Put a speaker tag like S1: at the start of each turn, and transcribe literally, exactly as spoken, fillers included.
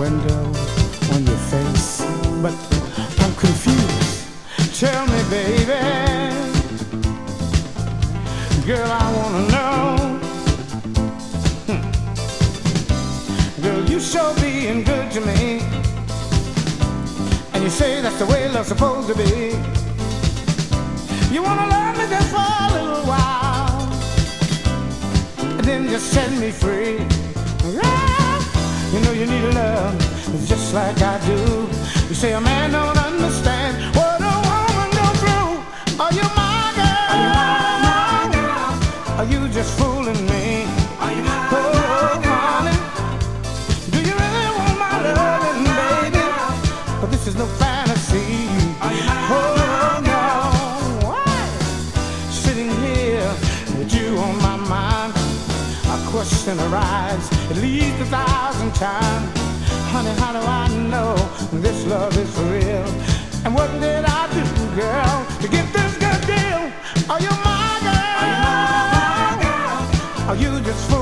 S1: window on your face, but I'm confused. Tell me, baby, girl, I wanna know. Hmm. Girl, you sure being good to me, and you say that's the way love's supposed to be. You wanna love me just for a little while, and then just set me free. Yeah. You know you need love just like I do. You say a man don't understand what a woman goes through. Are you my girl? Are you my, my girl? Are you just fooling me? Are you my, oh, my honey? Do you really want my loving, baby? But this is no fantasy. Are you my, oh, no. What? Sitting here with you on my mind, a question arises at least a thousand times. Honey, how do I know this love is for real? And what did I do, girl, to get this good deal? Are you my girl? Are you my girl? Are you just fooling?